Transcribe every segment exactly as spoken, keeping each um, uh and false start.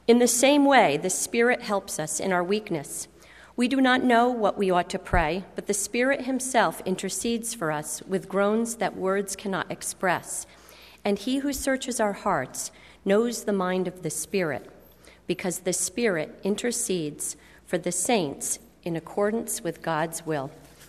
In the same way, the Spirit helps us in our weakness. We do not know what we ought to pray, but the Spirit himself intercedes for us with groans that words cannot express. And he who searches our hearts knows the mind of the Spirit, because the Spirit intercedes for the saints in accordance with God's will.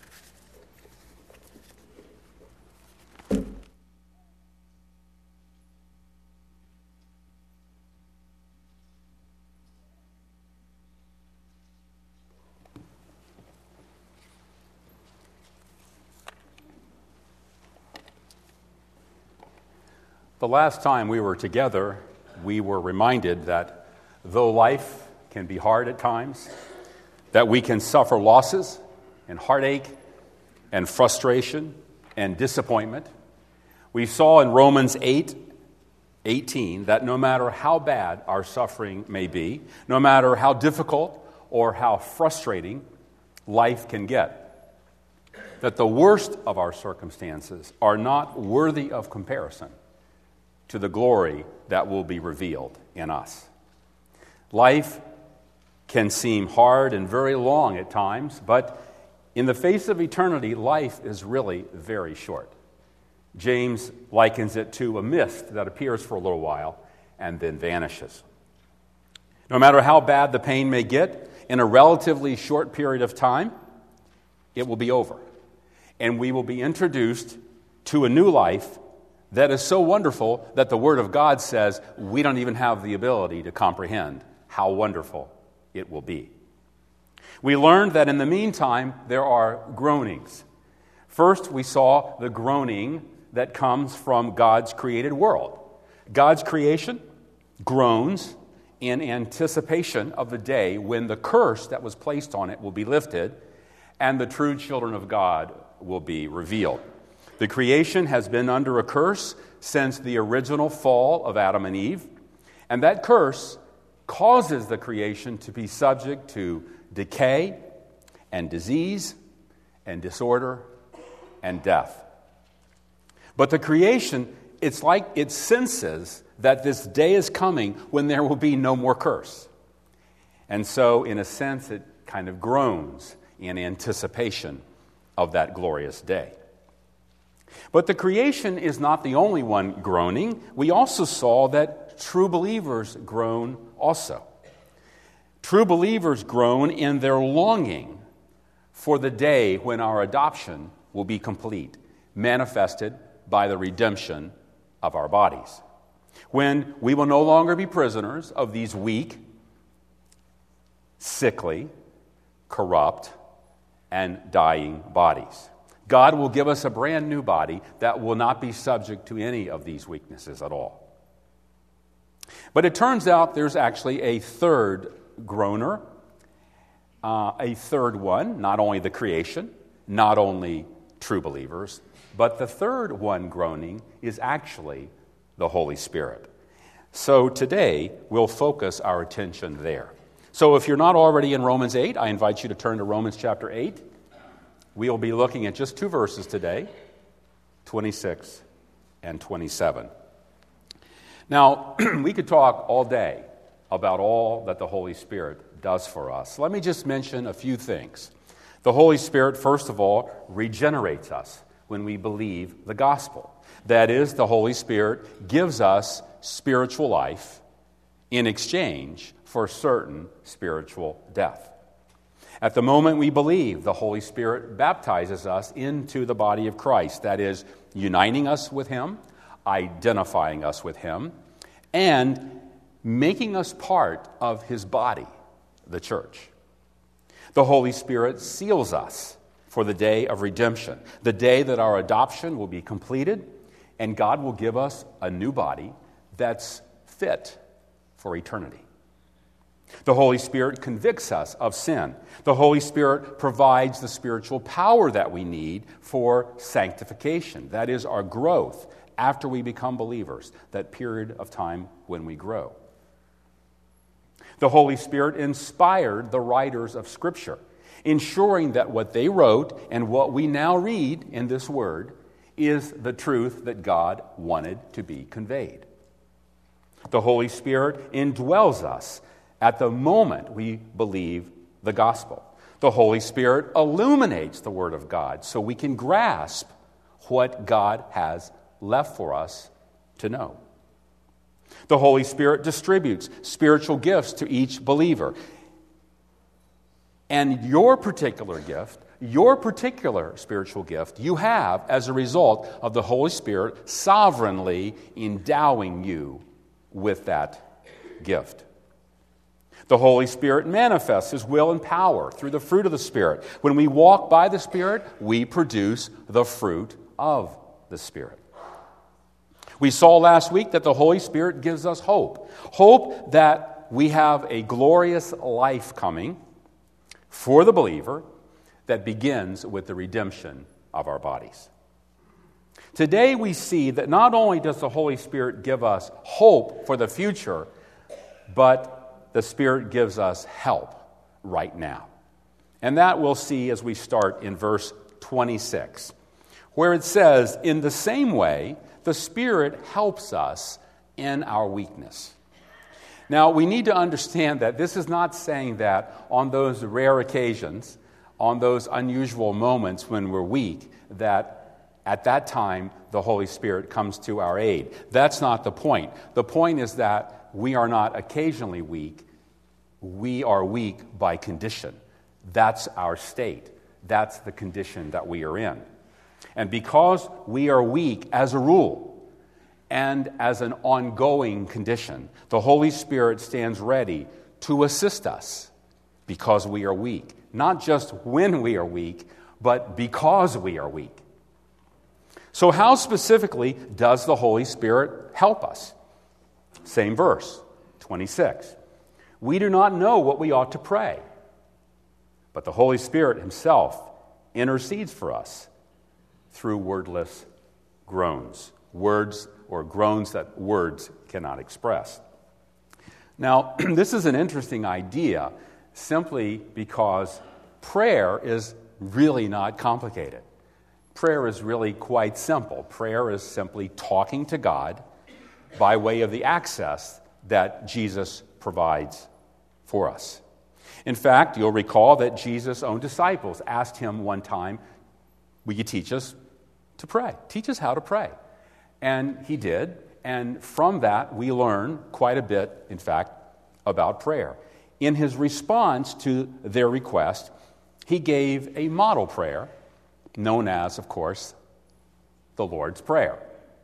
The last time we were together, we were reminded that though life can be hard at times, that we can suffer losses and heartache and frustration and disappointment. We saw in Romans eight eighteen that no matter how bad our suffering may be, no matter how difficult or how frustrating life can get, that the worst of our circumstances are not worthy of comparison to the glory that will be revealed in us. Life can seem hard and very long at times, but in the face of eternity, life is really very short. James likens it to a mist that appears for a little while and then vanishes. No matter how bad the pain may get, in a relatively short period of time, it will be over. And we will be introduced to a new life that is so wonderful that the Word of God says we don't even have the ability to comprehend how wonderful it will be. We learned that in the meantime, there are groanings. First, we saw the groaning that comes from God's created world. God's creation groans in anticipation of the day when the curse that was placed on it will be lifted and the true children of God will be revealed. The creation has been under a curse since the original fall of Adam and Eve, and that curse causes the creation to be subject to decay and disease and disorder and death. But the creation, it's like it senses that this day is coming when there will be no more curse. And so, in a sense, it kind of groans in anticipation of that glorious day. But the creation is not the only one groaning. We also saw that true believers groan also. True believers groan in their longing for the day when our adoption will be complete, manifested by the redemption of our bodies. When we will no longer be prisoners of these weak, sickly, corrupt, and dying bodies. God will give us a brand new body that will not be subject to any of these weaknesses at all. But it turns out there's actually a third groaner, uh, a third one, not only the creation, not only true believers, but the third one groaning is actually the Holy Spirit. So today, we'll focus our attention there. So if you're not already in Romans eight, I invite you to turn to Romans chapter eight. We'll be looking at just two verses today, twenty-six and twenty-seven. Now, we could talk all day about all that the Holy Spirit does for us. Let me just mention a few things. The Holy Spirit, first of all, regenerates us when we believe the gospel. That is, the Holy Spirit gives us spiritual life in exchange for certain spiritual death. At the moment we believe, the Holy Spirit baptizes us into the body of Christ. That is, uniting us with Him, identifying us with Him, and making us part of His body, the church. The Holy Spirit seals us for the day of redemption, the day that our adoption will be completed, and God will give us a new body that's fit for eternity. The Holy Spirit convicts us of sin. The Holy Spirit provides the spiritual power that we need for sanctification. That is our growth after we become believers, that period of time when we grow. The Holy Spirit inspired the writers of Scripture, ensuring that what they wrote and what we now read in this word is the truth that God wanted to be conveyed. The Holy Spirit indwells us at the moment we believe the gospel. The Holy Spirit illuminates the Word of God so we can grasp what God has left for us to know. The Holy Spirit distributes spiritual gifts to each believer. And your particular gift, your particular spiritual gift, you have as a result of the Holy Spirit sovereignly endowing you with that gift. The Holy Spirit manifests His will and power through the fruit of the Spirit. When we walk by the Spirit, we produce the fruit of the Spirit. We saw last week that the Holy Spirit gives us hope. Hope that we have a glorious life coming for the believer that begins with the redemption of our bodies. Today we see that not only does the Holy Spirit give us hope for the future, but the Spirit gives us help right now. And that we'll see as we start in verse twenty-six, where it says, "In the same way, the Spirit helps us in our weakness." Now, we need to understand that this is not saying that on those rare occasions, on those unusual moments when we're weak, that at that time the Holy Spirit comes to our aid. That's not the point. The point is that we are not occasionally weak. We are weak by condition. That's our state. That's the condition that we are in. And because we are weak as a rule and as an ongoing condition, the Holy Spirit stands ready to assist us because we are weak. Not just when we are weak, but because we are weak. So how specifically does the Holy Spirit help us? Same verse, twenty-six. "We do not know what we ought to pray, but the Holy Spirit Himself intercedes for us through wordless groans." Words or groans that words cannot express. Now, this is an interesting idea simply because prayer is really not complicated. Prayer is really quite simple. Prayer is simply talking to God by way of the access that Jesus provides for us. In fact, you'll recall that Jesus' own disciples asked Him one time, "Will you teach us to pray? Teach us how to pray." And He did, and from that we learn quite a bit, in fact, about prayer. In His response to their request, He gave a model prayer, known as, of course, the Lord's Prayer.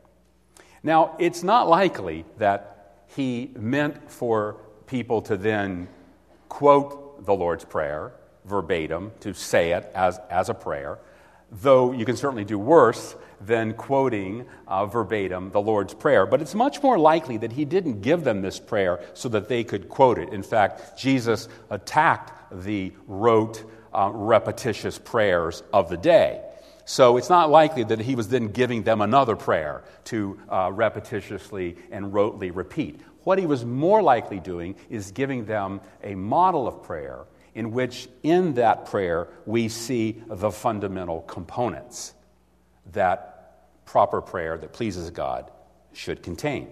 Now, it's not likely that He meant for people to then quote the Lord's Prayer verbatim, to say it as, as a prayer, though you can certainly do worse than quoting uh, verbatim the Lord's Prayer. But it's much more likely that He didn't give them this prayer so that they could quote it. In fact, Jesus attacked the rote, uh, repetitious prayers of the day. So it's not likely that He was then giving them another prayer to uh, repetitiously and rotely repeat. What He was more likely doing is giving them a model of prayer in which, in that prayer, we see the fundamental components that proper prayer that pleases God should contain.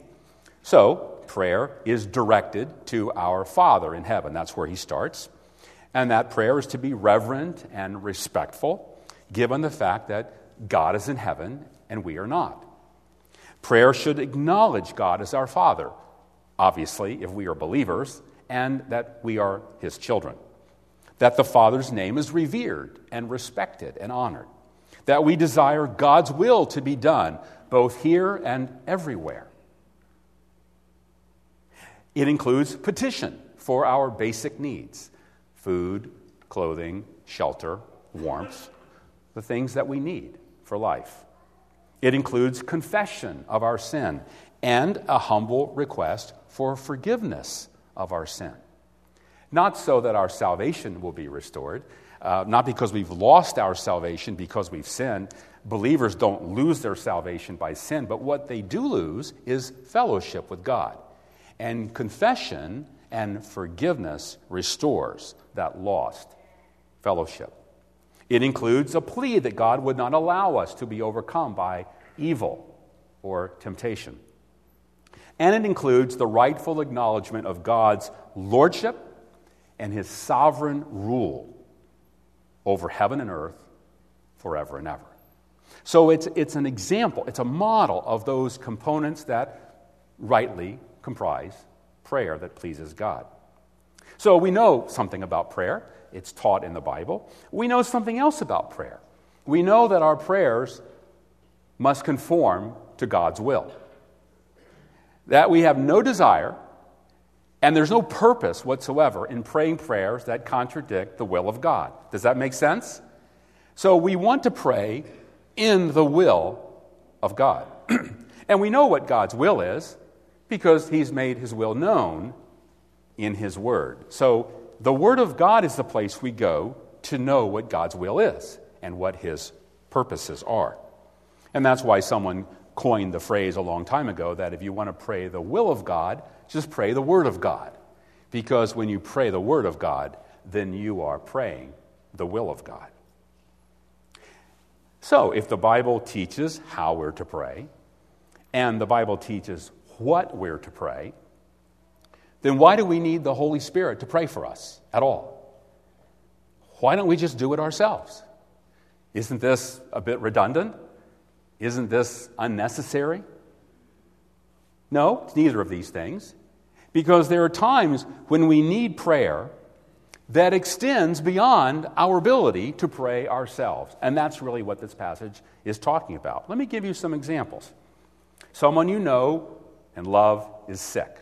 So, prayer is directed to our Father in heaven. That's where He starts. And that prayer is to be reverent and respectful, given the fact that God is in heaven and we are not. Prayer should acknowledge God as our Father, obviously, if we are believers, and that we are His children. That the Father's name is revered and respected and honored. That we desire God's will to be done, both here and everywhere. It includes petition for our basic needs: food, clothing, shelter, warmth, the things that we need for life. It includes confession of our sin and a humble request for forgiveness of our sin. Not so that our salvation will be restored, uh, not because we've lost our salvation because we've sinned. Believers don't lose their salvation by sin, but what they do lose is fellowship with God. And confession and forgiveness restores that lost fellowship. It includes a plea that God would not allow us to be overcome by evil or temptation. And it includes the rightful acknowledgement of God's lordship and his sovereign rule over heaven and earth forever and ever. So it's, it's an example, it's a model of those components that rightly comprise prayer that pleases God. So we know something about prayer. It's taught in the Bible. We know something else about prayer. We know that our prayers must conform to God's will. That we have no desire and there's no purpose whatsoever in praying prayers that contradict the will of God. Does that make sense? So we want to pray in the will of God. And we know what God's will is because he's made his will known in his word. So the word of God is the place we go to know what God's will is and what his purposes are. And that's why someone coined the phrase a long time ago that if you want to pray the will of God, just pray the word of God. Because when you pray the word of God, then you are praying the will of God. So if the Bible teaches how we're to pray, and the Bible teaches what we're to pray, then why do we need the Holy Spirit to pray for us at all? Why don't we just do it ourselves? Isn't this a bit redundant? Isn't this unnecessary? No, it's neither of these things. Because there are times when we need prayer that extends beyond our ability to pray ourselves. And that's really what this passage is talking about. Let me give you some examples. Someone you know and love is sick.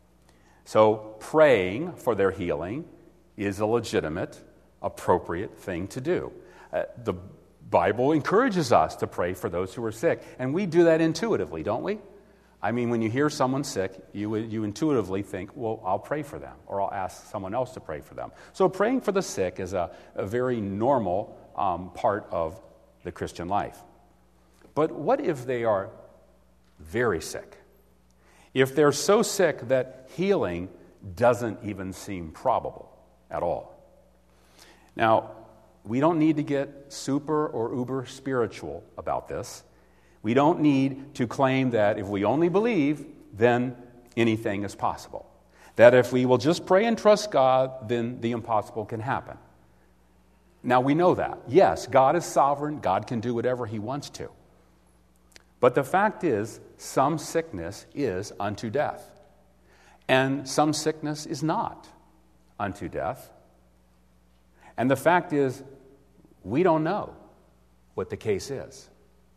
So praying for their healing is a legitimate, appropriate thing to do. Uh, the Bible encourages us to pray for those who are sick. And we do that intuitively, don't we? I mean, when you hear someone sick, you you intuitively think, well, I'll pray for them, or I'll ask someone else to pray for them. So praying for the sick is a, a very normal um, part of the Christian life. But what if they are very sick? If they're so sick that healing doesn't even seem probable at all? Now, we don't need to get super or uber spiritual about this. We don't need to claim that if we only believe, then anything is possible. That if we will just pray and trust God, then the impossible can happen. Now, we know that. Yes, God is sovereign. God can do whatever he wants to. But the fact is, some sickness is unto death. And some sickness is not unto death. And the fact is, we don't know what the case is.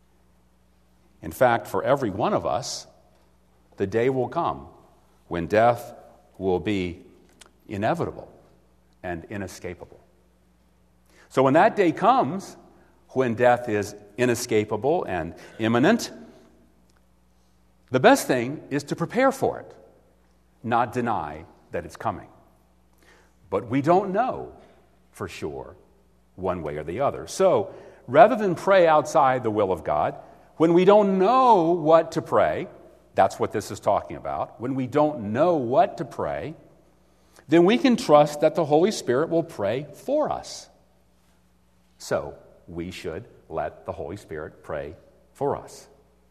In fact, for every one of us, the day will come when death will be inevitable and inescapable. So when that day comes, when death is inescapable and imminent, the best thing is to prepare for it, not deny that it's coming. But we don't know for sure one way or the other. So rather than pray outside the will of God, when we don't know what to pray, that's what this is talking about. When we don't know what to pray, then we can trust that the Holy Spirit will pray for us. So we should let the Holy Spirit pray for us.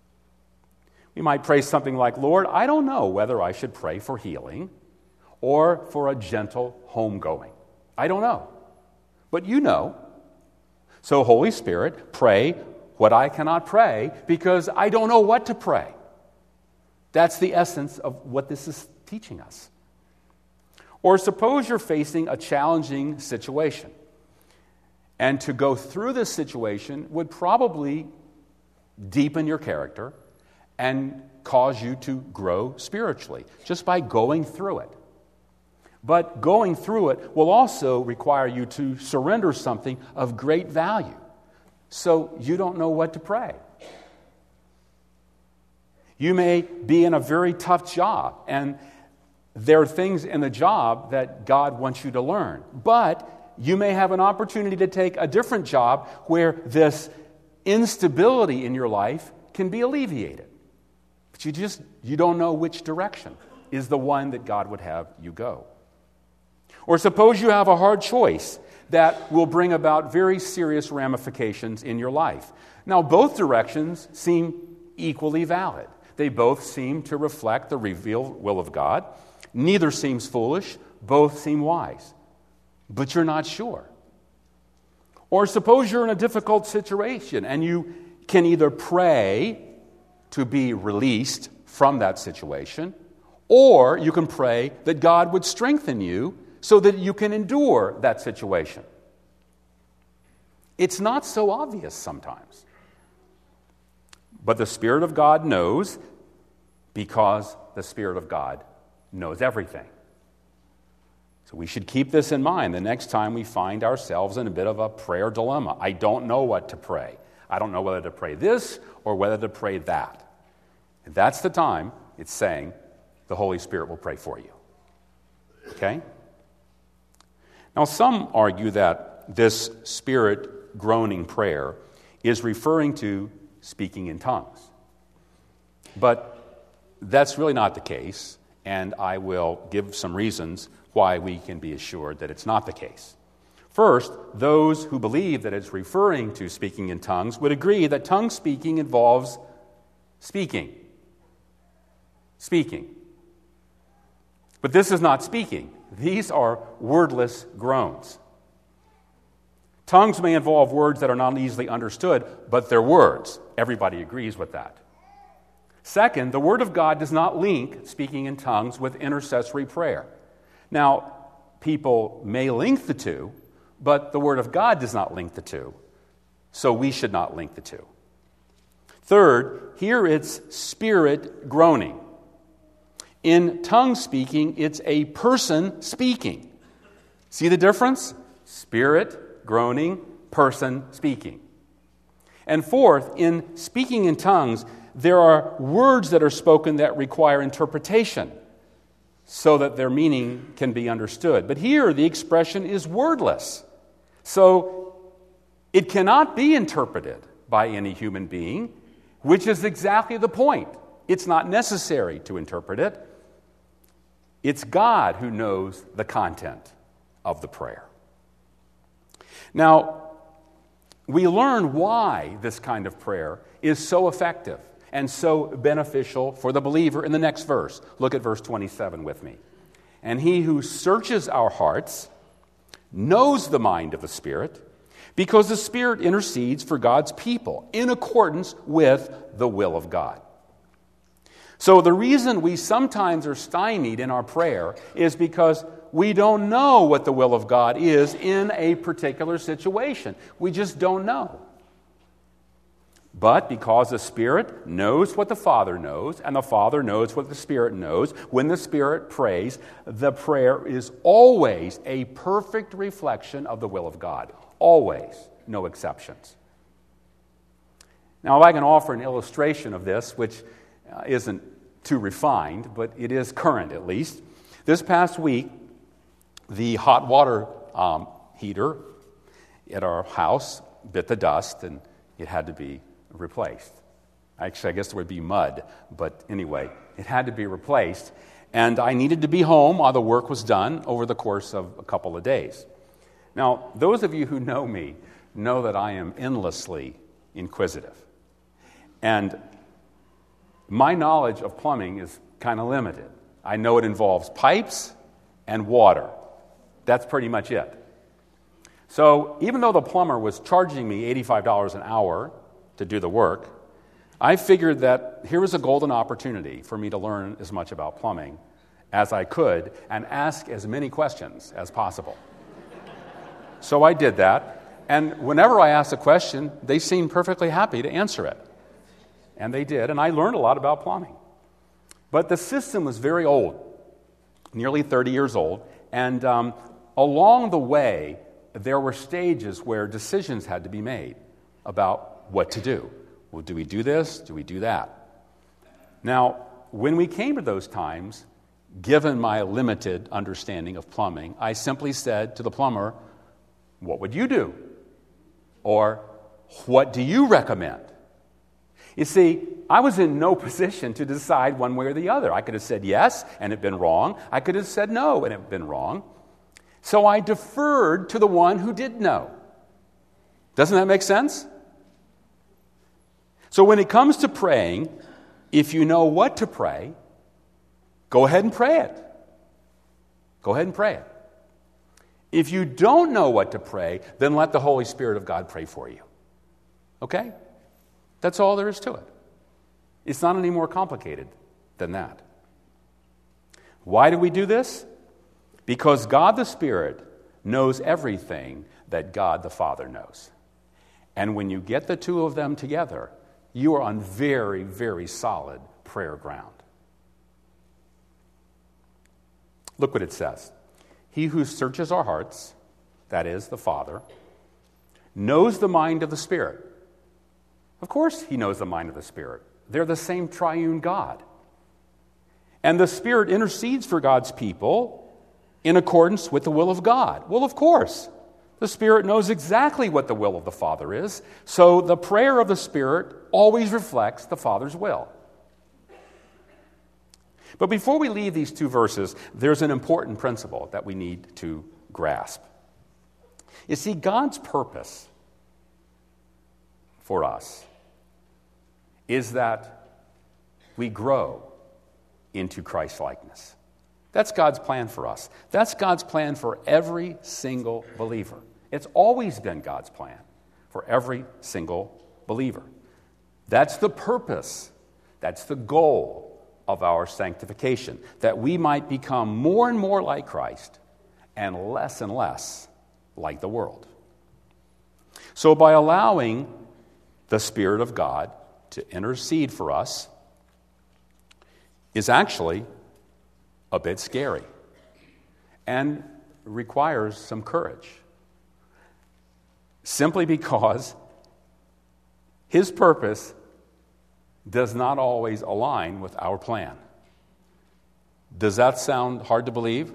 We might pray something like, Lord, I don't know whether I should pray for healing or for a gentle homegoing. I don't know. But you know. So Holy Spirit, pray what I cannot pray because I don't know what to pray. That's the essence of what this is teaching us. Or suppose you're facing a challenging situation. And to go through this situation would probably deepen your character and cause you to grow spiritually just by going through it. But going through it will also require you to surrender something of great value. So you don't know what to pray. You may be in a very tough job, and there are things in the job that God wants you to learn. But you may have an opportunity to take a different job where this instability in your life can be alleviated. But you just, you don't know which direction is the one that God would have you go. Or suppose you have a hard choice that will bring about very serious ramifications in your life. Now, both directions seem equally valid. They both seem to reflect the revealed will of God. Neither seems foolish. Both seem wise. But you're not sure. Or suppose you're in a difficult situation and you can either pray to be released from that situation, or you can pray that God would strengthen you so that you can endure that situation. It's not so obvious sometimes. But the Spirit of God knows, because the Spirit of God knows everything. So we should keep this in mind the next time we find ourselves in a bit of a prayer dilemma. I don't know what to pray. I don't know whether to pray this or whether to pray that. And that's the time it's saying the Holy Spirit will pray for you. Okay? Now, some argue that this Spirit groaning prayer is referring to speaking in tongues. But that's really not the case, and I will give some reasons why we can be assured that it's not the case. First, those who believe that it's referring to speaking in tongues would agree that tongue speaking involves speaking. Speaking. But this is not speaking. These are wordless groans. Tongues may involve words that are not easily understood, but they're words. Everybody agrees with that. Second, the Word of God does not link speaking in tongues with intercessory prayer. Now, people may link the two, but the Word of God does not link the two, so we should not link the two. Third, here it's spirit groaning. In tongue speaking, it's a person speaking. See the difference? Spirit groaning, person speaking. And fourth, in speaking in tongues, there are words that are spoken that require interpretation so that their meaning can be understood. But here, the expression is wordless. So it cannot be interpreted by any human being, which is exactly the point. It's not necessary to interpret it. It's God who knows the content of the prayer. Now, we learn why this kind of prayer is so effective and so beneficial for the believer in the next verse. Look at verse twenty-seven with me. And he who searches our hearts knows the mind of the Spirit, because the Spirit intercedes for God's people in accordance with the will of God. So the reason we sometimes are stymied in our prayer is because we don't know what the will of God is in a particular situation. We just don't know. But because the Spirit knows what the Father knows, and the Father knows what the Spirit knows, when the Spirit prays, the prayer is always a perfect reflection of the will of God. Always. No exceptions. Now, if I can offer an illustration of this, which uh, isn't too refined, but it is current at least. This past week, the hot water um, heater at our house bit the dust, and it had to be replaced. Actually, I guess there would be mud, but anyway, it had to be replaced. And I needed to be home while the work was done over the course of a couple of days. Now, those of you who know me know that I am endlessly inquisitive. And my knowledge of plumbing is kind of limited. I know it involves pipes and water. That's pretty much it. So even though the plumber was charging me eighty-five dollars an hour to do the work, I figured that here was a golden opportunity for me to learn as much about plumbing as I could and ask as many questions as possible. So I did that, and whenever I asked a question, they seemed perfectly happy to answer it. And they did, and I learned a lot about plumbing. But the system was very old, nearly thirty years old, and um, along the way, there were stages where decisions had to be made about what to do. Well, do we do this? Do we do that? Now, when we came to those times, given my limited understanding of plumbing, I simply said to the plumber, "What would you do?" Or, "What do you recommend?" You see, I was in no position to decide one way or the other. I could have said yes, and it had been wrong. I could have said no, and it had been wrong. So I deferred to the one who did know. Doesn't that make sense? So when it comes to praying, If you know what to pray, go ahead and pray it. Go ahead and pray it. If you don't know what to pray, then let the Holy Spirit of God pray for you. Okay? That's all there is to it. It's not any more complicated than that. Why do we do this? Because God the Spirit knows everything that God the Father knows. And when you get the two of them together, you are on very, very solid prayer ground. Look what it says. He who searches our hearts, that is, the Father, knows the mind of the Spirit. Of course he knows the mind of the Spirit. They're the same triune God. And the Spirit intercedes for God's people in accordance with the will of God. Well, of course, the Spirit knows exactly what the will of the Father is, so the prayer of the Spirit always reflects the Father's will. But before we leave these two verses, there's an important principle that we need to grasp. You see, God's purpose for us is that we grow into Christ-likeness. That's God's plan for us. That's God's plan for every single believer. It's always been God's plan for every single believer. That's the purpose. That's the goal of our sanctification, that we might become more and more like Christ and less and less like the world. So by allowing the Spirit of God to intercede for us is actually a bit scary and requires some courage. Simply because His purpose does not always align with our plan. Does that sound hard to believe?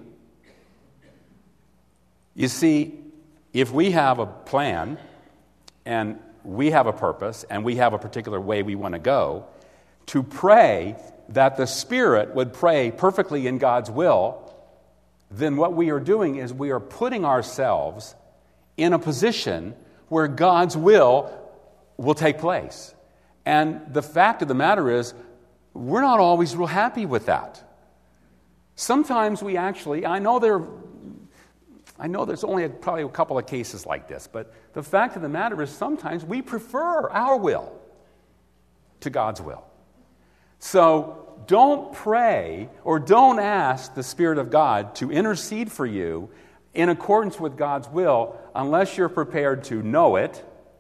You see, if we have a plan and we have a purpose and we have a particular way we want to go, to pray that the Spirit would pray perfectly in God's will, then what we are doing is we are putting ourselves in a position where God's will will take place. And the fact of the matter is, we're not always real happy with that. Sometimes we actually, I know there, I know there's only a, probably a couple of cases like this, but the fact of the matter is sometimes we prefer our will to God's will. So don't pray or don't ask the Spirit of God to intercede for you in accordance with God's will unless you're prepared to know it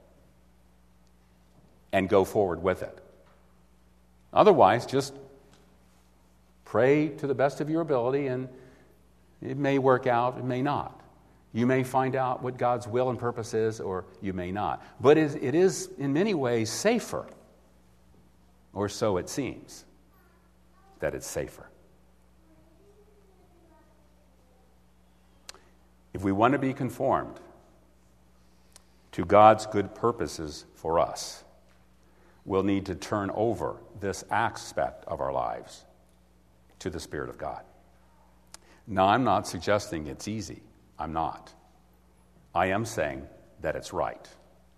and go forward with it. Otherwise, just pray to the best of your ability, and it may work out, it may not. You may find out what God's will and purpose is, or you may not. But it is, in many ways, safer, or so it seems, that it's safer. If we want to be conformed to God's good purposes for us, we'll need to turn over this aspect of our lives to the Spirit of God. Now, I'm not suggesting it's easy. I'm not. I am saying that it's right.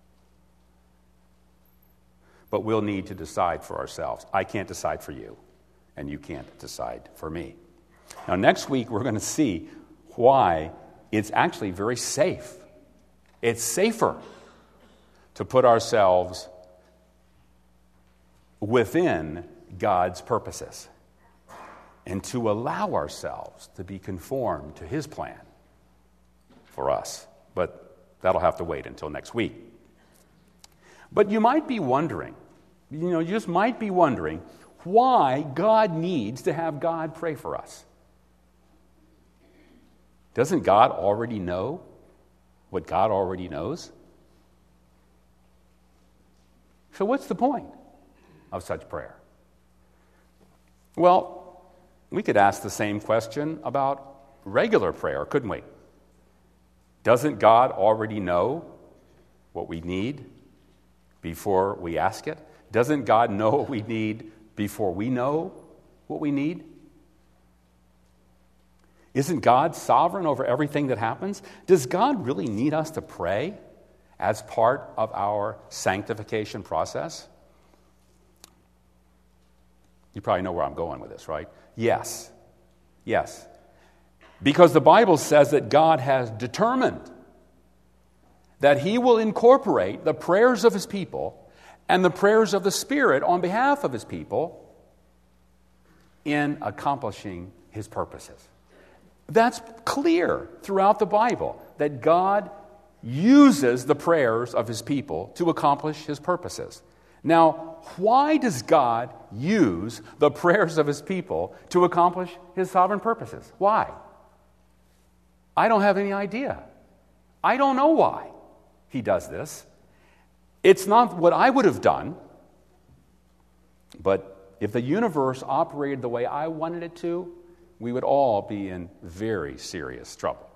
But we'll need to decide for ourselves. I can't decide for you, and you can't decide for me. Now, next week, we're going to see why it's actually very safe. It's safer to put ourselves within God's purposes and to allow ourselves to be conformed to His plan for us. But that'll have to wait until next week. But you might be wondering, you know, you just might be wondering why God needs to have God pray for us. Doesn't God already know what God already knows? So what's the point of such prayer? Well, we could ask the same question about regular prayer, couldn't we? Doesn't God already know what we need before we ask it? Doesn't God know what we need before we know what we need? Isn't God sovereign over everything that happens? Does God really need us to pray as part of our sanctification process? You probably know where I'm going with this, right? Yes. Yes. Because the Bible says that God has determined that he will incorporate the prayers of his people and the prayers of the Spirit on behalf of his people in accomplishing his purposes. That's clear throughout the Bible, that God uses the prayers of his people to accomplish his purposes. Now, why does God use the prayers of his people to accomplish his sovereign purposes? Why? I don't have any idea. I don't know why he does this. It's not what I would have done, but if the universe operated the way I wanted it to, we would all be in very serious trouble.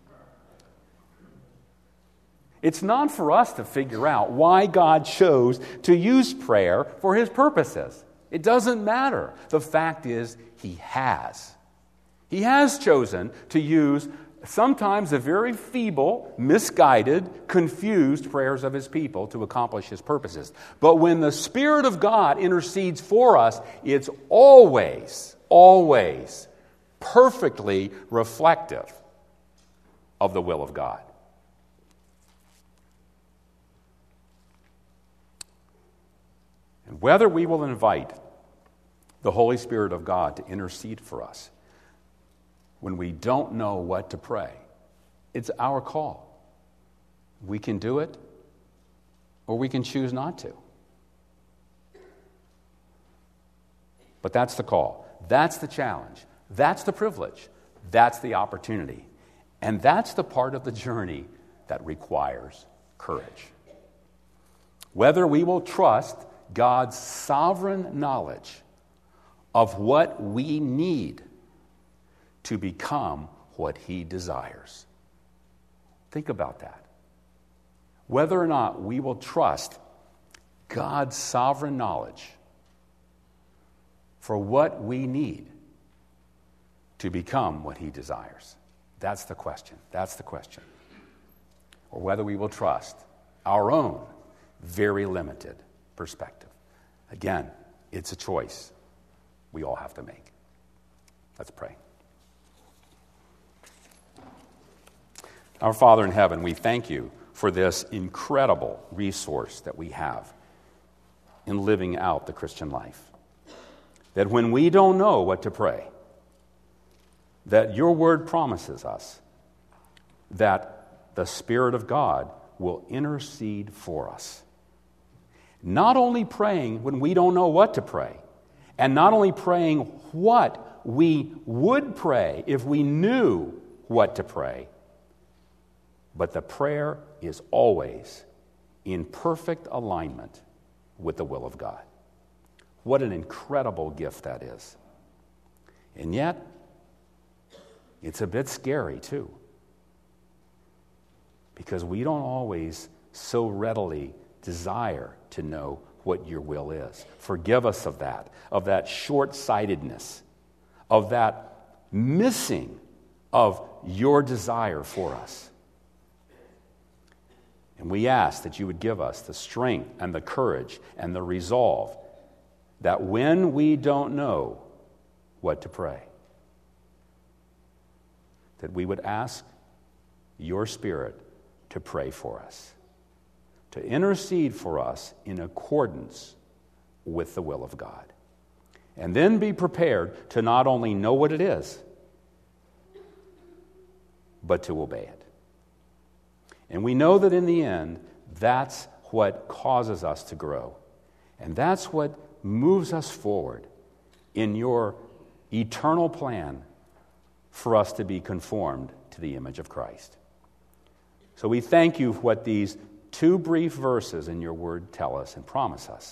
It's not for us to figure out why God chose to use prayer for his purposes. It doesn't matter. The fact is, he has. He has chosen to use sometimes the very feeble, misguided, confused prayers of his people to accomplish his purposes. But when the Spirit of God intercedes for us, it's always, always perfectly reflective of the will of God. And whether we will invite the Holy Spirit of God to intercede for us when we don't know what to pray, it's our call. We can do it, or we can choose not to. But that's the call. That's the challenge. That's the privilege. That's the opportunity. And that's the part of the journey that requires courage. Whether we will trust God's sovereign knowledge of what we need to become what he desires. Think about that. Whether or not we will trust God's sovereign knowledge for what we need to become what he desires. That's the question. That's the question. Or whether we will trust our own very limited perspective. Again, it's a choice we all have to make. Let's pray. Our Father in heaven, we thank you for this incredible resource that we have in living out the Christian life. That when we don't know what to pray, that your word promises us that the Spirit of God will intercede for us. Not only praying when we don't know what to pray, and not only praying what we would pray if we knew what to pray, but the prayer is always in perfect alignment with the will of God. What an incredible gift that is. And yet, it's a bit scary too, because we don't always so readily desire to know what your will is. Forgive us of that, of that short-sightedness, of that missing of your desire for us. And we ask that you would give us the strength and the courage and the resolve that when we don't know what to pray, that we would ask your Spirit to pray for us, to intercede for us in accordance with the will of God. And then be prepared to not only know what it is, but to obey it. And we know that in the end, that's what causes us to grow. And that's what moves us forward in your eternal plan for us to be conformed to the image of Christ. So we thank you for what these two brief verses in your word tell us and promise us,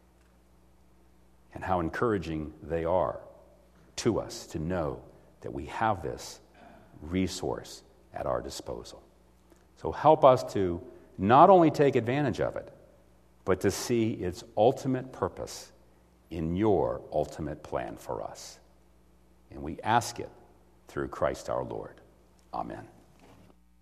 and how encouraging they are to us to know that we have this resource at our disposal. So help us to not only take advantage of it, but to see its ultimate purpose in your ultimate plan for us. And we ask it through Christ our Lord. Amen.